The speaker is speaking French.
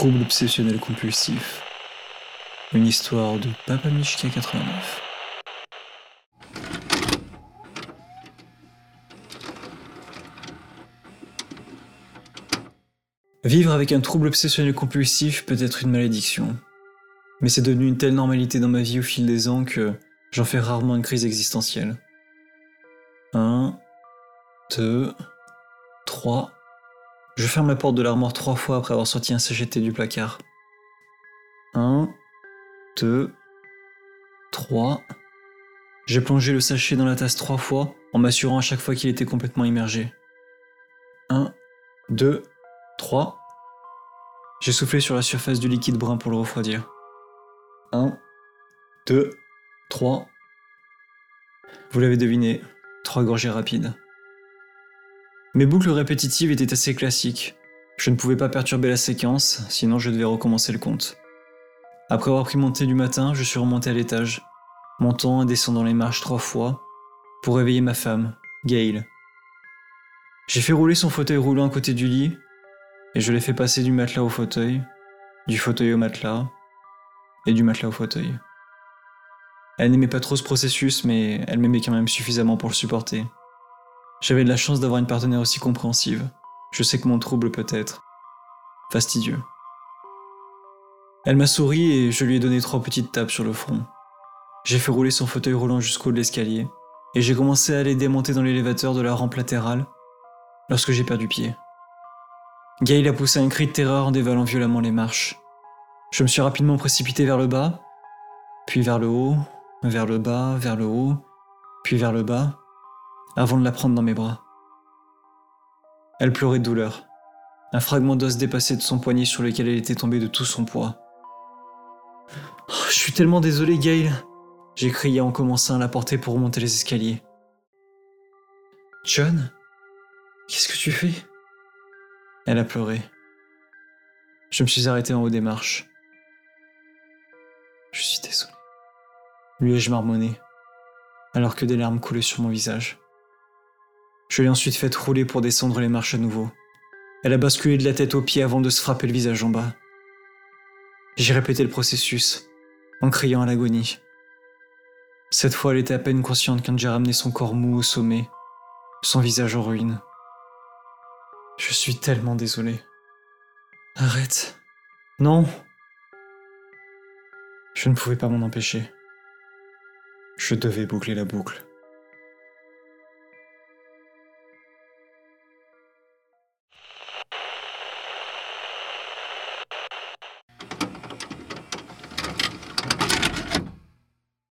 Trouble obsessionnel compulsif. Une histoire de Papa Mishka 89. Vivre avec un trouble obsessionnel compulsif peut être une malédiction. Mais c'est devenu une telle normalité dans ma vie au fil des ans que j'en fais rarement une crise existentielle. 1, 2, 3. Je ferme la porte de l'armoire 3 fois après avoir sorti un sachet de thé du placard. 1, 2, 3. J'ai plongé le sachet dans la tasse 3 fois en m'assurant à chaque fois qu'il était complètement immergé. 1, 2, 3. J'ai soufflé sur la surface du liquide brun pour le refroidir. 1, 2, 3. Vous l'avez deviné, 3 gorgées rapides. Mes boucles répétitives étaient assez classiques. Je ne pouvais pas perturber la séquence, sinon je devais recommencer le compte. Après avoir pris mon thé du matin, je suis remonté à l'étage, montant et descendant les marches 3 fois, pour réveiller ma femme, Gail. J'ai fait rouler son fauteuil roulant à côté du lit, et je l'ai fait passer du matelas au fauteuil, du fauteuil au matelas, et du matelas au fauteuil. Elle n'aimait pas trop ce processus, mais elle m'aimait quand même suffisamment pour le supporter. J'avais de la chance d'avoir une partenaire aussi compréhensive. Je sais que mon trouble peut être fastidieux. Elle m'a souri et je lui ai donné 3 petites tapes sur le front. J'ai fait rouler son fauteuil roulant jusqu'au haut de l'escalier, et j'ai commencé à l'aider à monter dans l'élévateur de la rampe latérale lorsque j'ai perdu pied. Gail a poussé un cri de terreur en dévalant violemment les marches. Je me suis rapidement précipité vers le bas, puis vers le haut, vers le bas, vers le haut, puis vers le bas, avant de la prendre dans mes bras. Elle pleurait de douleur. Un fragment d'os dépassait de son poignet sur lequel elle était tombée de tout son poids. Oh, je suis tellement désolé, Gail, j'ai crié en commençant à la porter pour remonter les escaliers. John, qu'est-ce que tu fais ? Elle a pleuré. Je me suis arrêté en haut des marches. Je suis désolé, lui ai-je marmonné, alors que des larmes coulaient sur mon visage. Je l'ai ensuite faite rouler pour descendre les marches à nouveau. Elle a basculé de la tête aux pieds avant de se frapper le visage en bas. J'ai répété le processus, en criant à l'agonie. Cette fois, elle était à peine consciente quand j'ai ramené son corps mou au sommet, son visage en ruine. Je suis tellement désolé. Arrête. Non. Je ne pouvais pas m'en empêcher. Je devais boucler la boucle.